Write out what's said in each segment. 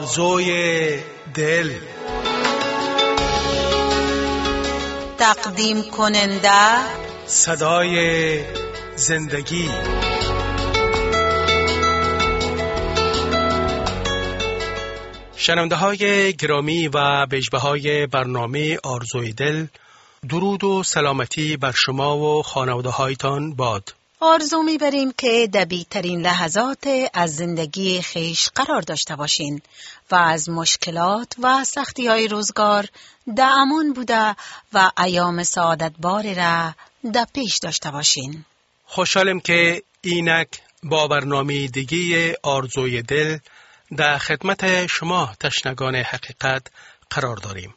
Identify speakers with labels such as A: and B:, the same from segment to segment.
A: آرزوی دل.
B: تقدیم کننده
A: صدای زندگی. شنونده های گرامی و بجبه‌های برنامه آرزوی دل، درود و سلامتی بر شما و خانواده هایتان باد.
B: آرزو می‌بریم که در بهترین لحظات از زندگی خیش قرار داشته باشین و از مشکلات و سختی‌های روزگار در امان بوده و ایام سعادت بار را در پیش داشته باشین.
A: خوشحالم که اینک با برنامه دیگه آرزوی دل در خدمت شما تشنگان حقیقت قرار داریم.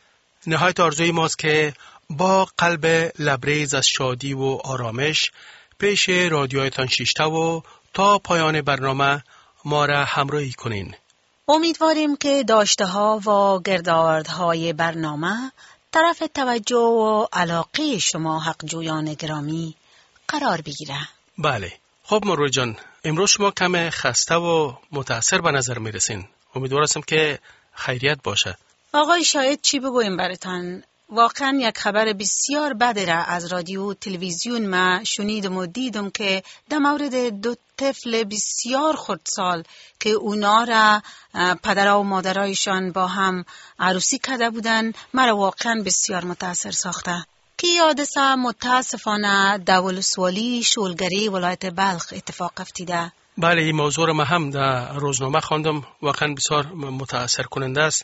A: نهایت آرزوی ماست که با قلب لبریز از شادی و آرامش پیش رادیویتان شیشته و تا پایان برنامه ما را همراهی کنین.
B: امیدواریم که داشته ها و گردآوردهای برنامه طرف توجه و علاقه شما حق جویان گرامی قرار بگیره.
A: بله. خب مروه جان، امروز شما کم خسته و متاثر به نظر می رسین. امیدوارم که خیریت باشه.
B: آقای شاید چی بگویم براتان؟ واقعا یک خبر بسیار بد را از رادیو و تلویزیون ما شنیدم و دیدم که در مورد دو طفل بسیار خردسال که اونا را پدر و مادرایشان با هم عروسی کرده بودن مرا واقعا بسیار متاثر ساخته. که حادثه متاسفانه در ولسوالی شولگری ولایت بلخ اتفاق افتیده.
A: بله، این موضوع را من هم در روزنامه خواندم. واقعا بسیار متاثر کننده است.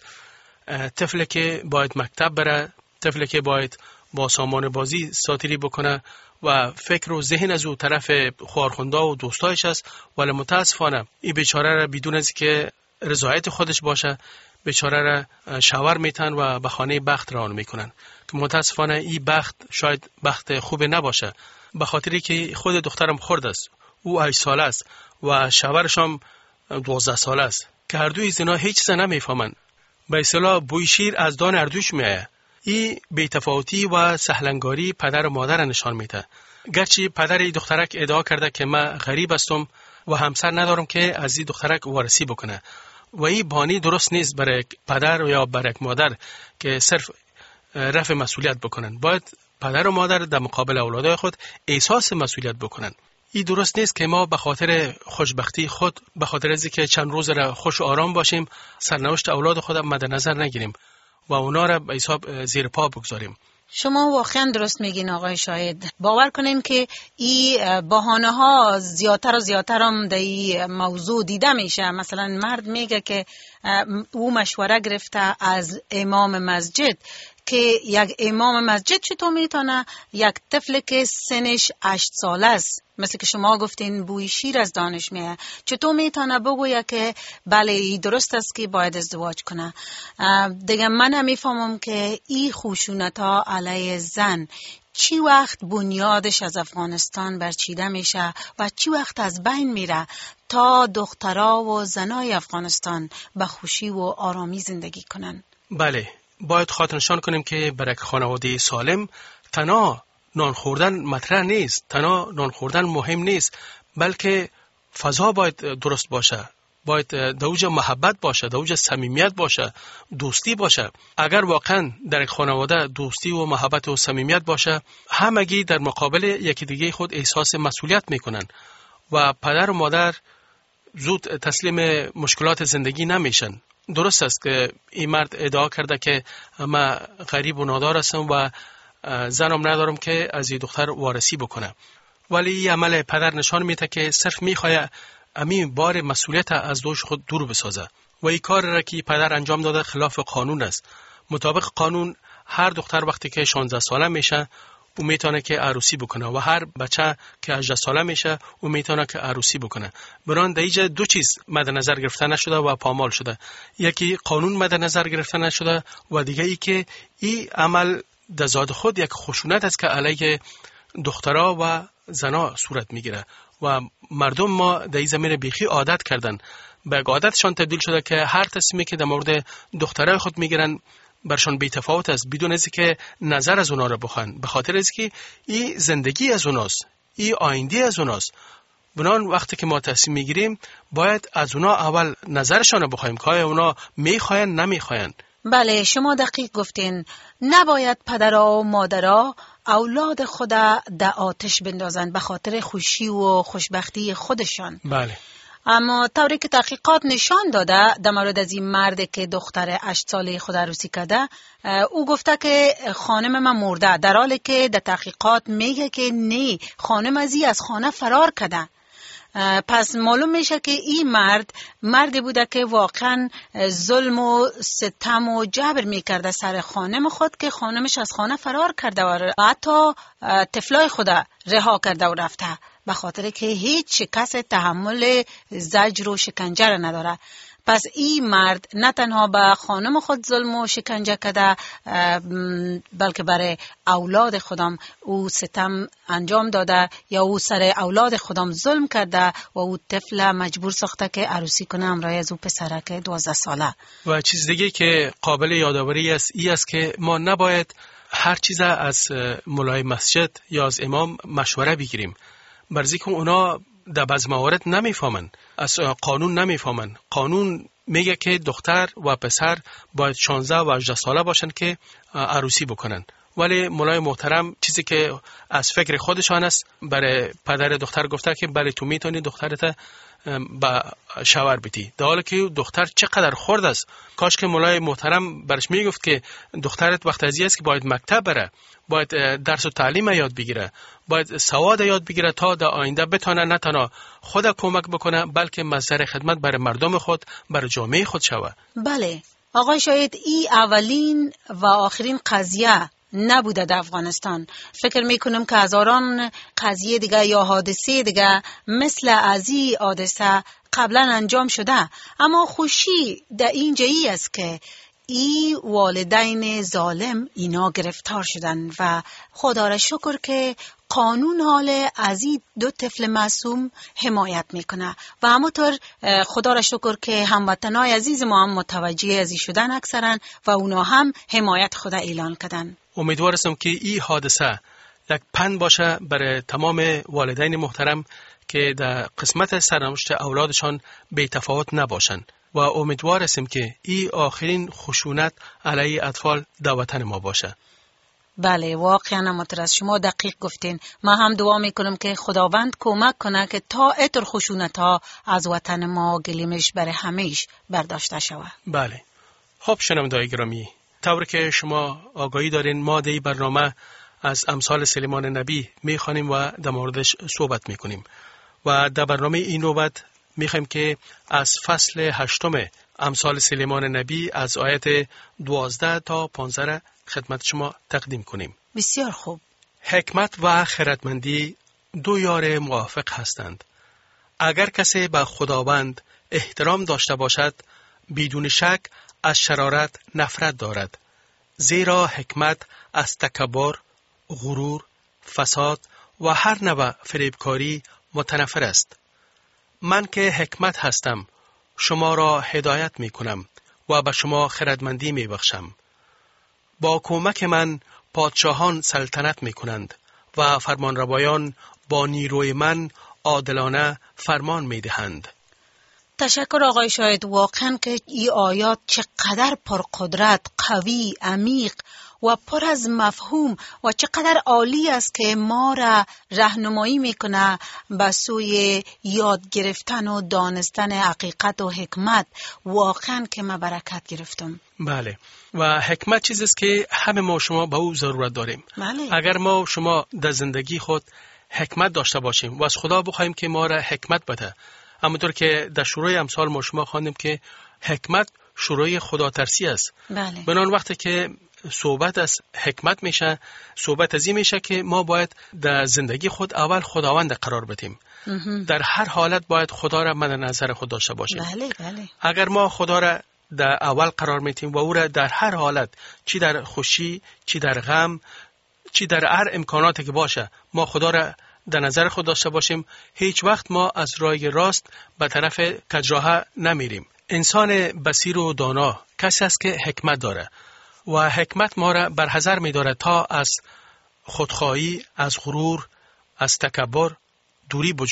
A: طفلی که باید مکتب بره، طفلی که باید با سامان بازی ساتیری بکنه و فکر و ذهن از او طرف خوارخونده و دوستایش است، ولی متاسفانه این بیچاره را بدون از که رضایت خودش باشه بیچاره را شاور میتن و به خانه بخت روان میکنن که متاسفانه این بخت شاید بخت خوب نباشه، به خاطری که خود دخترم خرد است، او 8 ساله است و شاورش هم 12 ساله است که هر دوی زنا هیچ چیز نمیفهمن. به اصطلاح بوی شیر از دان اردوش میآید. این بی‌تفاوتی و سهلنگاری پدر و مادر نشان میده. گرچه پدر این دخترک ادعا کرده که من غریب هستم و همسر ندارم که از این دخترک وارسی بکنه و این بانی درست نیست برای پدر یا برای مادر که صرف رفع مسئولیت بکنن. باید پدر و مادر در مقابل اولادای خود احساس مسئولیت بکنن. این درست نیست که ما به خاطر خوشبختی خود، به خاطر از اینکه چند روز را خوش و آرام باشیم، سرنوشت اولاد خود مد نظر نگیریم و اونا را به حساب زیر پا بگذاریم.
B: شما واقعا درست میگین آقای شاهد. باور کنین که این بهانه ها زیادتر و زیادتر هم در این موضوع دیده میشه. مثلا مرد میگه که او مشوره گرفته از امام مسجد که یک امام مسجد چطور میتونه یک طفل که سنش 8 ساله است، مثل که شما گفتین بوی شیر از دانش میه، چطور میتونه بگویه که بله درست است که باید ازدواج کنه؟ دیگه من هم میفهمم که این خشونت ها علیه زن چی وقت بنیادش از افغانستان برچیده میشه و چی وقت از بین میره تا دخترها و زنای افغانستان به خوشی و آرامی زندگی کنن.
A: بله، باید خاطرنشان کنیم که برای خانواده سالم تنها نان خوردن مطرح نیست، تنها نان خوردن مهم نیست، بلکه فضا باید درست باشه، باید در اوج محبت باشه، در اوج صمیمیت باشه، دوستی باشه. اگر واقعا در یک خانواده دوستی و محبت و صمیمیت باشه، همگی در مقابل یکی دیگه خود احساس مسئولیت میکنن و پدر و مادر زود تسلیم مشکلات زندگی نمیشن. درست است که این مرد ادعا کرده که من غریب و نادار هستم و زنم ندارم که از این دختر وارسی بکنه، ولی این عمل پدر نشان میده که صرف میخواه امین بار مسئولیت از دوش خود دور بسازه و این کار را که پدر انجام داده خلاف قانون است. مطابق قانون هر دختر وقتی که 16 ساله میشه او میتونه که عروسی بکنه و هر بچه که 18 ساله میشه او میتونه که عروسی بکنه. بران در اینجا دو چیز مد نظر گرفته نشده و پامال شده. یکی قانون مد نظر گرفته نشده و دیگه ای که این عمل در ذات خود یک خشونت است که علیه دخترها و زنا صورت میگیره و مردم ما در این زمینه بیخی عادت کردن، به عادتشان تبدیل شده که هر تصمیمی که در مورد دخترای خود میگیرن برشان بی تفاوت است، بدون از که نظر از اونا را بخوان، به خاطر از که این زندگی از اوناست، این آینده از اوناست بنان وقتی که ما تصمیم میگیریم باید از اونا اول نظرشان رو بخوایم که آیا اونا میخواین نمیخواین.
B: بله شما دقیق گفتین. نباید پدرها و مادرها اولاد خود در آتش بندازند به خاطر خوشی و خوشبختی خودشان.
A: بله.
B: اما طوری که تحقیقات نشان داده در مورد از این مرد که دختر 8 ساله خود عروسی کرده، او گفته که خانم من مرده، در حالی که در تحقیقات میگه که نه، خانم از خانه فرار کرده. پس معلوم میشه که این مردی بوده که واقعا ظلم و ستم و جبر میکرده سر خانم خود که خانمش از خانه فرار کرده و حتی طفلای خود رها کرده و رفته، به خاطر که هیچ کس تحمل زجر و شکنجه را نداره. پس این مرد نه تنها به خانم خود ظلم و شکنجه کرده، بلکه برای اولاد خودم او ستم انجام داده یا او سر اولاد خودم ظلم کرده و او طفل مجبور ساخته که عروسی کنه همراه از او پسرک 12 ساله.
A: و چیز دیگه که قابل یادآوری است این است که ما نباید هر چیز از مولای مسجد یا از امام مشوره بگیریم، برزی که اونا در بعض موارد نمیفهمن، از قانون نمیفهمن. قانون میگه که دختر و پسر باید 16 و 18 ساله باشن که عروسی بکنن، ولی مولای محترم چیزی که از فکر خودشان است برای پدر دختر گفته که بله تو میتونی دخترت با شوهر بدی، در حالی که دختر چقدر خرد است. کاش که مولای محترم برش میگفت که دخترت وقت ازی است که باید مکتب بره، باید درس و تعلیم یاد بگیره، باید سواد یاد بگیره تا در آینده بتونه نه تنها خود کمک بکنه بلکه مصدر خدمت برای مردم خود، برای جامعه خود شوه.
B: بله آقای شاید این اولین و آخرین قضیه نبوده در افغانستان. فکر میکنم که هزاران قضیه دیگه یا حادثه دیگه مثل از این حادثه قبلا انجام شده، اما خوشی در اینجایی است که ای والدین ظالم اینا گرفتار شدن و خدا را شکر که قانون حال از این 2 طفل معصوم حمایت میکنه و همونطور خدا را شکر که هموطنای عزیز ما هم متوجه ازی شدن اکثرا و اونا هم حمایت خدا اعلان کردن.
A: امیدوارم که این حادثه یک پند باشه برای تمام والدین محترم که در قسمت سرنوشت اولادشان بی تفاوت نباشن و امیدوار هستیم که این آخرین خشونت علیه اطفال در وطن ما باشه.
B: بله واقعا همونطور از شما دقیق گفتین. ما هم دعا میکنم که خداوند کمک کنه که تا اتر خشونت ها از وطن ما گلیمش برای همیش برداشته شود.
A: بله. خب شنوندگان گرامی، طور که شما آگاهی دارین ما در برنامه از امثال سلیمان نبی میخوانیم و در موردش صحبت میکنیم و در برنامه این نوبت میخوایم که از فصل 8 امثال سلیمان نبی از آیت 12 تا 15 خدمت شما تقدیم کنیم.
B: بسیار خوب.
A: حکمت و خردمندی 2 یار موافق هستند. اگر کسی به خداوند احترام داشته باشد بدون شک از شرارت نفرت دارد، زیرا حکمت از تکبر، غرور، فساد و هر نوع فریبکاری متنفر است. من که حکمت هستم شما را هدایت می کنم و به شما خردمندی می بخشم. با کمک من پادشاهان سلطنت می کنند و فرمانروایان با نیروی من عادلانه فرمان می دهند.
B: تشکر آقای شاید. واقعا که این آیات چقدر پرقدرت، قوی، عمیق و پر از مفهوم و چقدر عالی است که ما را راهنمایی میکنه به سوی یاد گرفتن و دانستن حقیقت و حکمت. واقعا که من برکت گرفتم.
A: بله، و حکمت چیزی است که همه ما شما به او ضرورت داریم.
B: بله.
A: اگر ما شما در زندگی خود حکمت داشته باشیم و از خدا بخوایم که ما را حکمت بده، همونطور که در شروع امثال ما شما خواندیم که حکمت شروع خدا ترسی است.
B: بله.
A: بنان وقتی که صحبت از حکمت میشه، صحبت از این میشه که ما باید در زندگی خود اول خداوند قرار بدیم. در هر حالت باید خدا را مد نظر خود داشته باشیم.
B: بله بله.
A: اگر ما خدا را در اول قرار میتیم و او را در هر حالت، چی در خوشی، چی در غم، چی در هر امکاناتی که باشه، ما خدا را در نظر خود داشته باشیم، هیچ وقت ما از راه راست به طرف کجراه نمیریم. انسان بصیر و دانا کسی است که حکمت داره و حکمت ما را برحذر می‌دارد تا از خودخواهی، از غرور، از تکبر دوری بجوییم.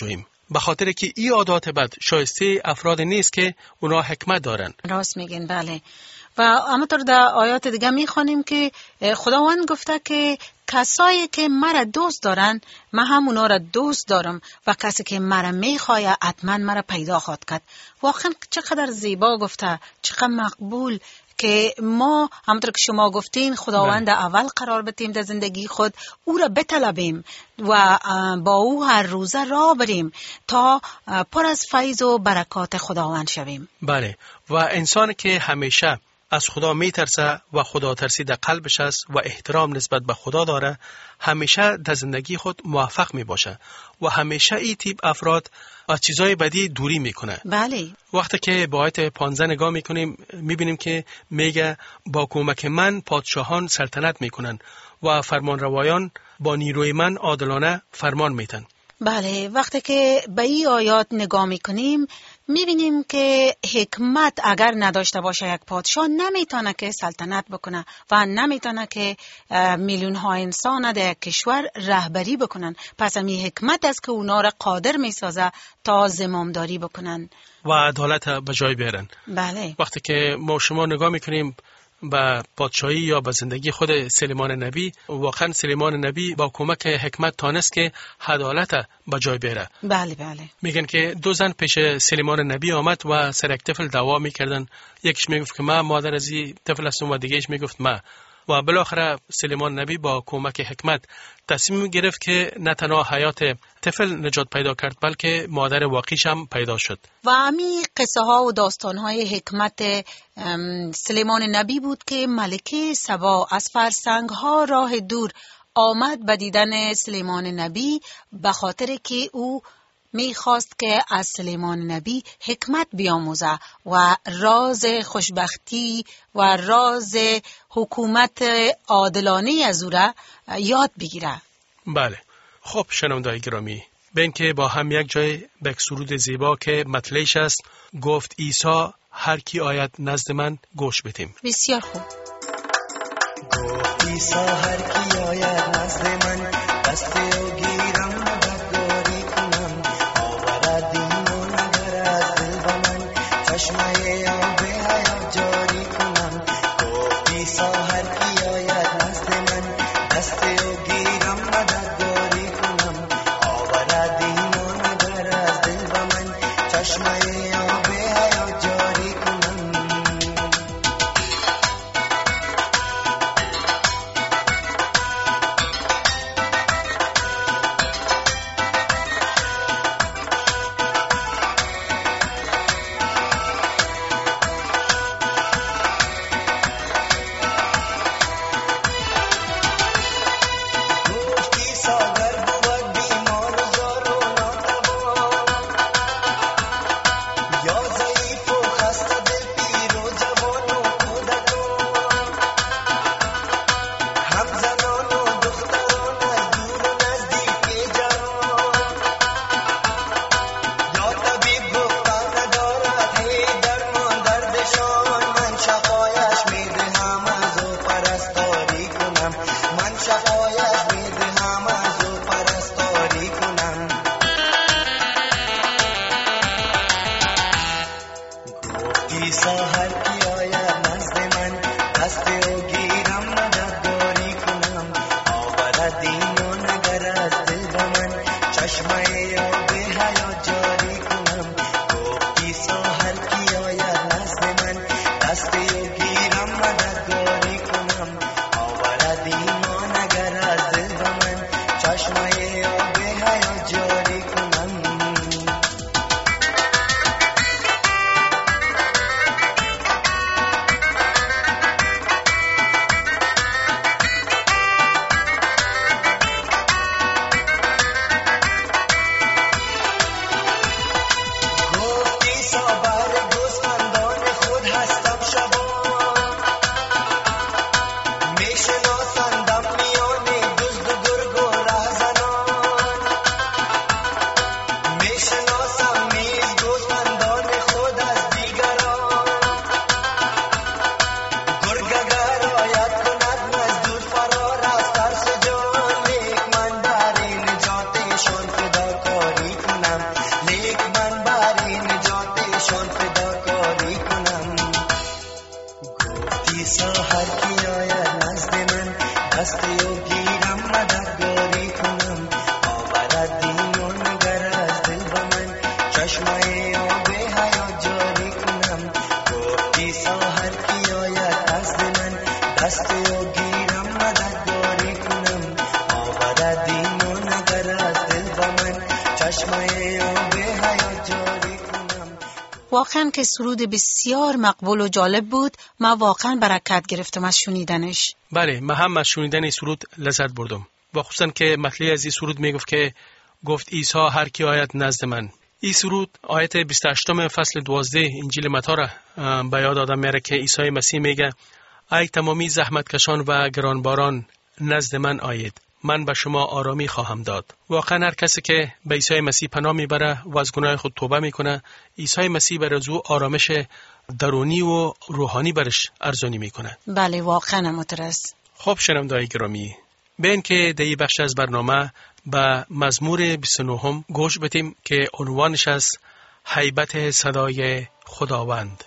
A: به خاطر که این عادات بد شایسته افراد نیست که اونا حکمت دارن.
B: راست میگین. بله. و همونطور در آیات دیگه میخوانیم که خداوند گفته که کسایی که مرا دوست دارن من هم اونا را دوست دارم و کسی که مرا میخواه حتما مرا پیدا خواهد کرد. واقعا چقدر زیبا گفته، چقدر مقبول که ما همونطور که شما گفتین خداوند اول قرار بدیم در زندگی خود، او را بطلبیم و با او هر روزه راه بریم تا پر از فیض و برکات خداوند شویم.
A: بله. و انسان که همیشه از خدا میترسه و خدا ترسی در قلبش است و احترام نسبت به خدا داره، همیشه در زندگی خود موفق می باشه و همیشه این تیپ افراد از چیزای بدی دوری میکنه.
B: بله.
A: وقتی که با آیت 15 نگاه میکنیم میبینیم که میگه با کمک من پادشاهان سلطنت میکنن و فرمانروایان با نیروی من عادلانه فرمان میتن.
B: بله. وقتی که به این آیات نگاه میکنیم میبینیم که حکمت اگر نداشته باشه یک پادشاه نمیتونه که سلطنت بکنه و نمیتونه که میلیون ها انسان در یک کشور رهبری بکنن. پس همین حکمت است که اونا را قادر میسازه تا زمامداری بکنن
A: و عدالت به جای بیارن.
B: بله.
A: وقتی که ما شما نگاه میکنیم به پادشاهی یا به زندگی خود سلیمان نبی، واقعا سلیمان نبی با کمک حکمت تانست که عدالت به جای بیاره.
B: بله بله.
A: میگن که دو زن پیش سلیمان نبی آمد و سر یک طفل دعوا میکردن. یکیش میگفت که من مادر از این طفل هستم و دیگهش میگفت من. و بالاخره سلیمان نبی با کمک حکمت تصمیم گرفت که نه تنها حیات طفل نجات پیدا کرد بلکه مادر واقعیش هم پیدا شد.
B: و همین قصه ها و داستان های حکمت سلیمان نبی بود که ملکه سبا از فرسنگ ها راه دور آمد به دیدن سلیمان نبی به خاطر که او میخواست که از سلیمان نبی حکمت بیاموزه و راز خوشبختی و راز حکومت عادلانه از او را یاد بگیره.
A: بله. خب شنونده‌های گرامی، بین که با هم یک جای به سرود زیبا که مطلعش است گفت عیسی هر کی آید نزد من گوش بدیم.
B: بسیار خوب.
C: گفت عیسی هر کی آید نزد من دست او گیرم مددکاری کنم، آورد ایمان اگر از دل به من چشمه آب حیات جاری کنم. گفت عیسی هر کی آید نزد من دست او گیرم مددکاری کنم، آورد ایمان اگر از دل به من چشمه آب حیات جاری کنم. عیسی هر کی آید نزد من دست او گیرم مددگاری کنم آورد دین و نگر از دل به من چشمه آب حیات جاری کنم گفت عیسی هر کی آید نزد من دست او گیرم مددگاری کنم آورد دین و نگر از دل به من چشمه آب حیات جاری کنم.
B: واقعا که سرود بسیار مقبول و جالب بود. من واقعا برکت گرفتم از شنیدنش.
A: بله، من هم از شنیدن این سرود لذت بردم و خصوصا که مطلعی از این سرود میگفت که گفت عیسی هر کی آید نزد من. این سرود آیت 28 فصل 12 انجیل متی را به یاد آدم میاره که عیسی مسیح میگه ای تمامی زحمتکشان و گرانباران نزد من آیید، من به شما آرامی خواهم داد. واقعا هر کسی که به عیسی مسیح پناه میبره و از گناه خود توبه میکنه، عیسی مسیح برای او آرامش درونی و روحانی برش ارزانی میکنه.
B: بله واقعا مترس.
A: خب شنوندگان گرامی، بین که در این بخش از برنامه به مزمور 29 گوش بدیم که عنوانش از هیبت صدای خداوند.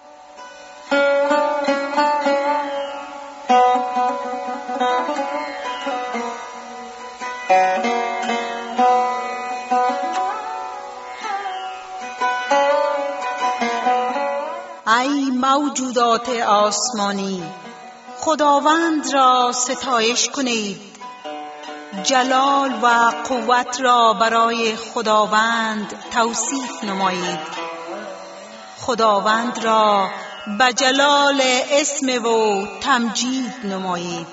B: ای موجودات آسمانی، خداوند را ستایش کنید. جلال و قوت را برای خداوند توصیف نمایید. خداوند را به جلال اسم و تمجید نمایید.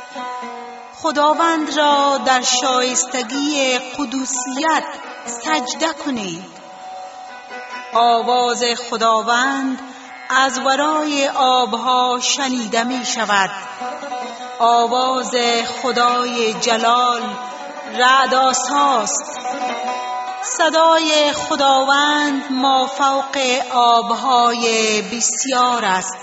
B: خداوند را در شایستگی قدوسیت سجده کنید. آواز خداوند از ورای آبها شنیده می شود. آواز خدای جلال رعدآساست. صدای خداوند مافوق آبهای بسیار است.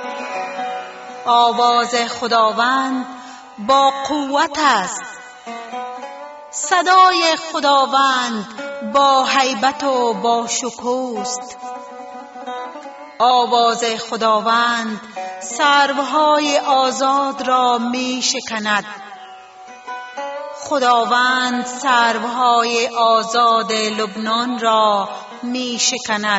B: آواز خداوند با قوت است. صدای خداوند با هیبت و با شکوست. آواز خداوند سروهای آزاد را می شکند. خداوند سروهای آزاد لبنان را می شکند.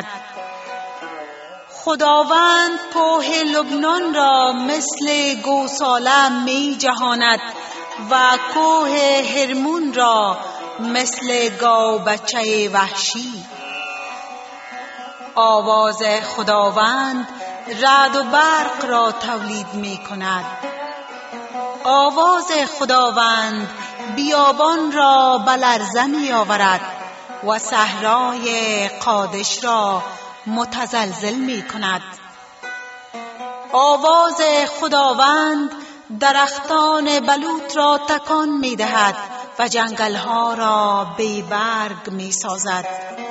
B: خداوند کوه لبنان را مثل گوساله می جهاند و کوه هرمون را مثل گاو بچه وحشی. آواز خداوند رعد و برق را تولید می کند. آواز خداوند بیابان را به لرزه می آورد و صحرای قادش را متزلزل می کند. آواز خداوند درختان بلوط را تکان می دهد و جنگل‌ها را بی برگ می سازد.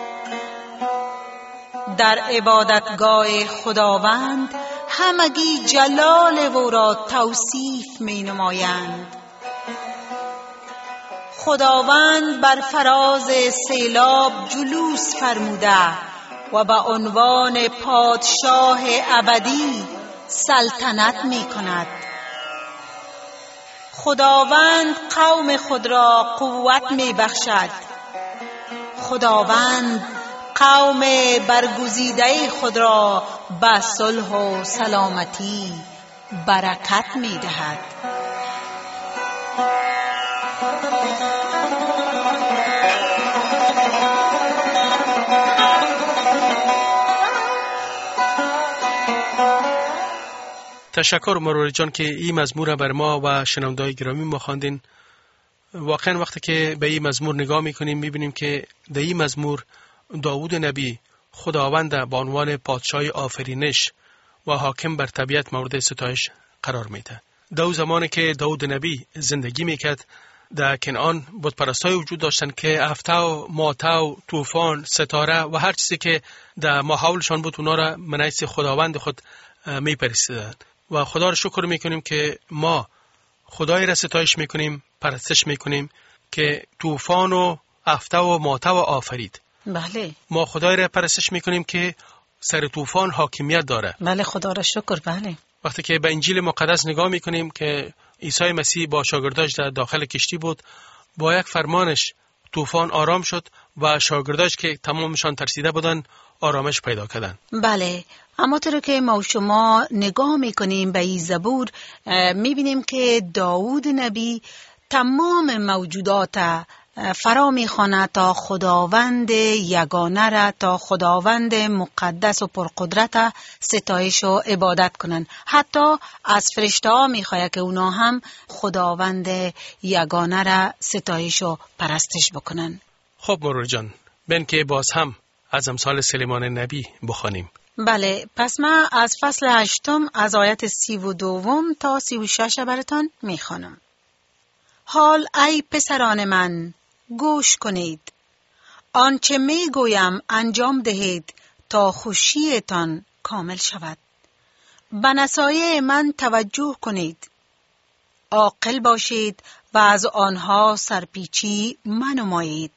B: در عبادتگاه خداوند همگی جلال او را توصیف می نمایند. خداوند بر فراز سیلاب جلوس فرموده و به عنوان پادشاه ابدی سلطنت می کند. خداوند قوم خود را قوت می بخشد. خداوند قوم برگزیده خود را به صلح و سلامتی برکت می دهد.
A: تشکر مرور جان که این مزمور بر ما و شنوندگان گرامی ما خواندین. واقعا وقتی که به این مزمور نگاه میکنیم میبینیم که در این مزمور داوود نبی خداوند به عنوان پادشاه آفرینش و حاکم بر طبیعت مورد ستایش قرار میده. در زمانی که داوود نبی زندگی میکرد در کنعان بت پرستای وجود داشتن که هفته و ماته و طوفان، ستاره و هر چیزی که در ماحولشان بود اونا را منعکس خداوند خود میپرستیدند. و خدا را شکر میکنیم که ما خدای را ستایش میکنیم، پرستش میکنیم که طوفان و هفته و ماته و آفرید.
B: بله.
A: ما خدای را پرستش میکنیم که سر طوفان حاکمیت داره.
B: بله خدا را شکر. بله.
A: وقتی که به انجیل مقدس نگاه میکنیم که عیسی مسیح با شاگرداش در داخل کشتی بود، با یک فرمانش طوفان آرام شد و شاگرداش که تمامشان ترسیده بودن آرامش پیدا کردن.
B: بله، اما طور که ما و شما نگاه میکنیم به این زبور، میبینیم که داوود نبی تمام موجودات فرا میخواند تا خداوند یگانه را، تا خداوند مقدس و پرقدرت ستایش و عبادت کنند. حتی از فرشته ها میخواهد که اونا هم خداوند یگانه را ستایش و پرستش بکنند.
A: خب مرور جان، بین که باز هم از امثال سلیمان نبی بخوانیم.
B: بله، پس من از فصل 8 از آیت 32 تا 36 براتان میخوانم. حال ای پسران من گوش کنید، آنچه میگویم انجام دهید تا خوشیتان کامل شود. به نصایح من توجه کنید، عاقل باشید و از آنها سرپیچی منمایید.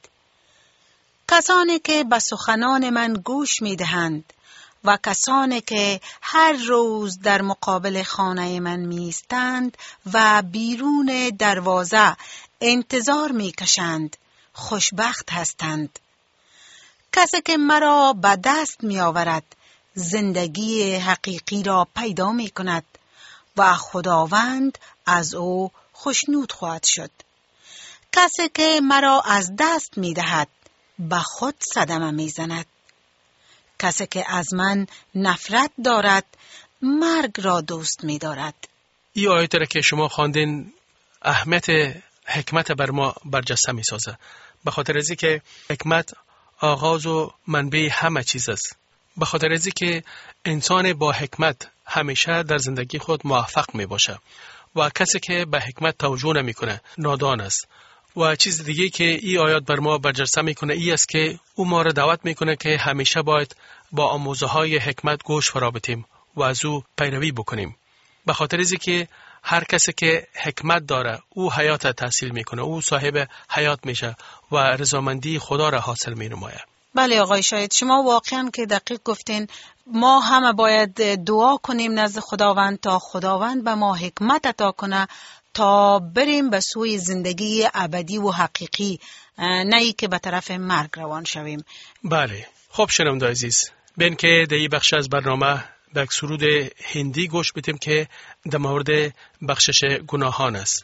B: کسانی که به سخنان من گوش میدهند و کسانی که هر روز در مقابل خانه من میستند و بیرون دروازه انتظار میکشند خوشبخت هستند. کسی که مرا به دست میآورد زندگی حقیقی را پیدا میکند و خداوند از او خوشنود خواهد شد. کسی که مرا از دست میدهد به خود صدمه میزند. کسی که از من نفرت دارد مرگ را دوست می‌دارد.
A: این آیه را که شما خواندین اهمیت حکمت بر ما برجسته می‌سازه، به خاطر از اینکه حکمت آغاز و منبع همه چیز است. به خاطر از اینکه انسان با حکمت همیشه در زندگی خود موفق می‌باشه و کسی که به حکمت توجه نمی‌کنه نادان است. و چیز دیگه که این آیات بر ما برجسته میکنه ای است که او ما را دعوت میکنه که همیشه باید با آموزه های حکمت گوش فرا بدیم و از او پیروی بکنیم. به خاطر اینکه که هر کسی که حکمت داره او حیات تحصیل میکنه، او صاحب حیات میشه و رضامندی خدا را حاصل مینماید.
B: بله آقای شاید، شما واقعا که دقیق گفتین. ما همه باید دعا کنیم نزد خداوند تا خداوند به ما حکمت عطا کنه تا بریم به سوی زندگی ابدی و حقیقی، نه ای که به طرف مرگ روان شویم.
A: بله. خب شنونده عزیز، بین که در این بخش از برنامه به یک سرود هندی گوش بدیم که در مورد بخشش گناهان است.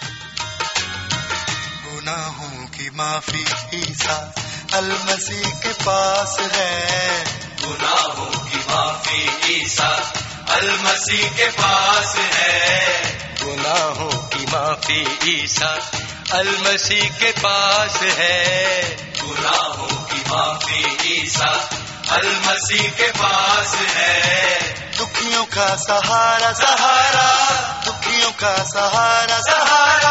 C: گناهوں کی معافی عیسی المسیح کے پاس ہے، گناہوں کی معافی عیسی المسیح کے پاس ہے، گناہوں کی معافی عیسی المسیح کے پاس ہے، گناہوں کی معافی عیسی المسیح کے پاس ہے، دکھیوں کا سہارا سہارا، دکھیوں کا سہارا سہارا،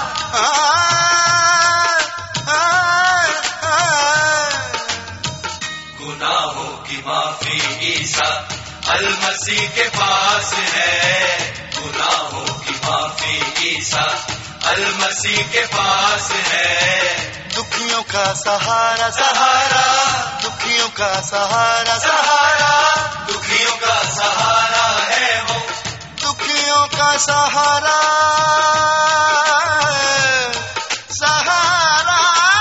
C: گناہوں کی معافی عیسی المسیح کے پاس ہے، گناہوں کی معافی عیسی المسیح کے پاس ہے، دکھیوں کا سہارا سہارا، دکھیوں کا سہارا سہارا، دکھیوں کا سہارا ہے وہ، دکھیوں کا سہارا سہارا،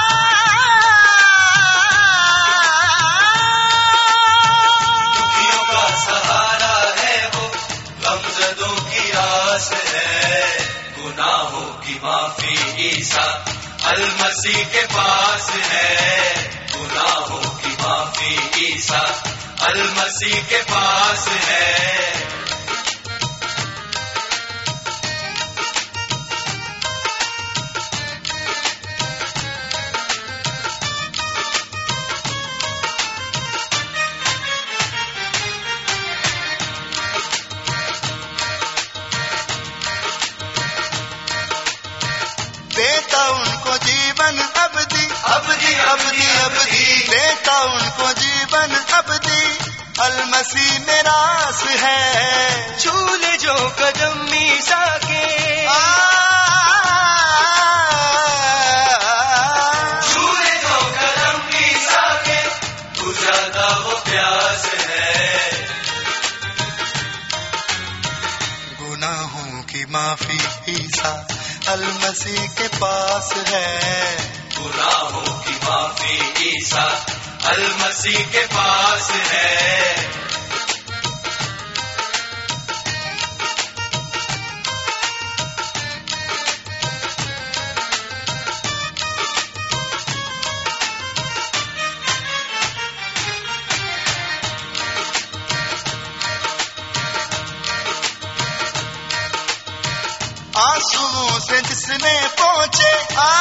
C: دکھیوں کا سہارا ہے وہ، غمزدوں کی آس ہے، گناہوں کی معافی عیسی المسیح کے پاس ہے، گناہوں کی معافی عیسی المسیح کے پاس ہے، دیتا ان کو جیون ابدی ابدی ابدی ابدی، دیتا ان کو جیون ابدی، المسیح میراث ہے، چھولے جو قدم عیسیٰ کے، چھولے جو قدم عیسیٰ کے، بجھاتا وہ پیاس ہے، माफी ईसा अलमसीह के पास है,
D: गुनाहों की माफी ईसा अलमसीह के पास है।
C: आंसुओं से जिसने पहुंचे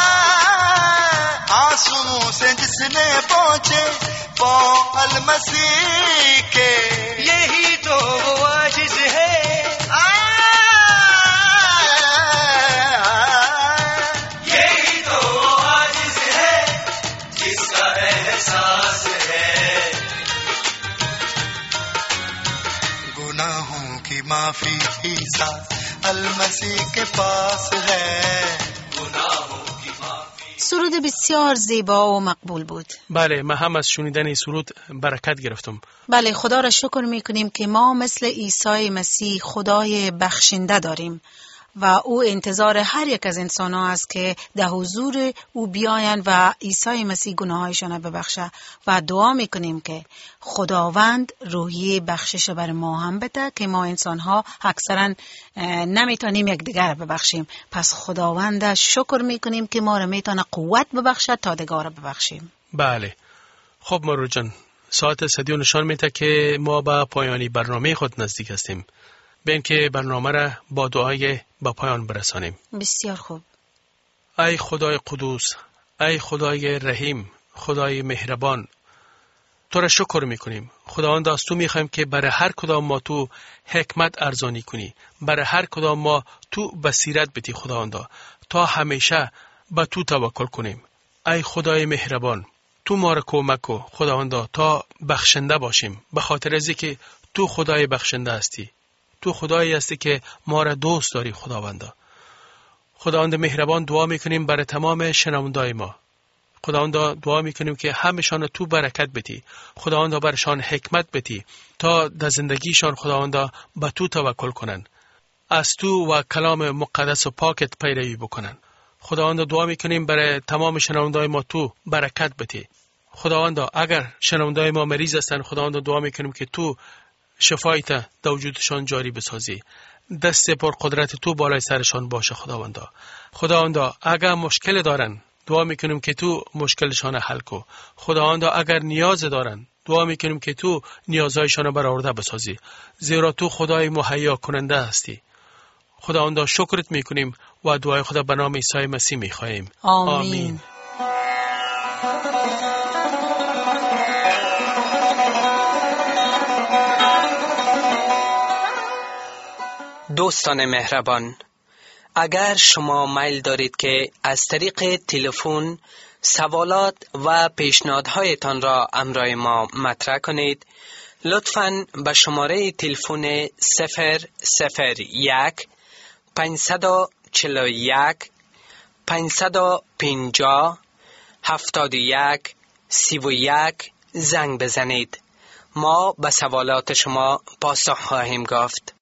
C: आंसुओं से जिसने पहुंचे पाँव अलमसीह के,
D: यही तो वो आजिज़ है, यही तो वो आजिज़ है जिसका एहसास है।
C: गुनाहों की माफी ईसा अलमसीह के पास है,
D: गुनाहों की माफी।
B: سرود بسیار زیبا و مقبول بود.
A: بله، من هم از شنیدن این سرود برکت گرفتم.
B: بله، خدا را شکر میکنیم که ما مثل عیسی مسیح خدای بخشنده داریم و او انتظار هر یک از انسان ها است که در حضور او بیاین و عیسی مسیح گناهایشان را ببخشه و دعا میکنیم که خداوند روحی بخشش بر ما هم بده که ما انسان ها اکثرا نمیتونیم یک دیگر را ببخشیم. پس خداوند شکر میکنیم که ما را میتونه قوت ببخشه تا دیگر را ببخشیم.
A: بله. خب مارو جان، ساعت صدیو نشان میده که ما به پایانی برنامه خود نزدیک هستیم. بین که برنامه را با دعای به پایان برسانیم.
B: بسیار خوب.
A: ای خدای قدوس، ای خدای رحیم، خدای مهربان، تو را شکر میکنیم. خداوند، از تو میخوایم که برای هر کدام ما تو حکمت ارزانی کنی، برای هر کدام ما تو بصیرت بدی خداوند، تا همیشه به تو توکل کنیم. ای خدای مهربان، تو ما را کمک کن خداوند تا بخشنده باشیم، به خاطر از اینکه تو خدای بخشنده هستی. تو خدایی هستی که ما را دوست داری خداوند. خداوند مهربان، دعا میکنیم برای تمام شنوندای ما. خداوند، دعا میکنیم که همشان تو برکت بدی. خداوند، برشان حکمت بدی تا در زندگیشان خداوند به تو توکل کنن، از تو و کلام مقدس و پاکت پیروی بکنن. خداوند، دعا میکنیم برای تمام شنوندای ما تو برکت بدی. خداوند، اگر شنوندای ما مریض هستند خداوند، دعا میکنیم که تو شفایت در وجودشان جاری بسازی. دست پر قدرت تو بالای سرشان باشه خداوندا. خداوندا، اگر مشکل دارن دعا میکنیم که تو مشکلشان حل کو. خداوندا، اگر نیاز دارن دعا میکنیم که تو نیازهایشان برآورده بسازی، زیرا تو خدای مهیا کننده هستی. خداوندا، شکرت میکنیم و دعای خدا به نام عیسی مسیح میخواهیم.
B: آمین.
E: دوستان مهربان، اگر شما میل دارید که از طریق تلفن سوالات و پیشنهادهایتان را امرای ما مطرح کنید، لطفاً به شماره تلفن 001 541 550 71 31 زنگ بزنید. ما به سوالات شما پاسخ خواهیم گفت.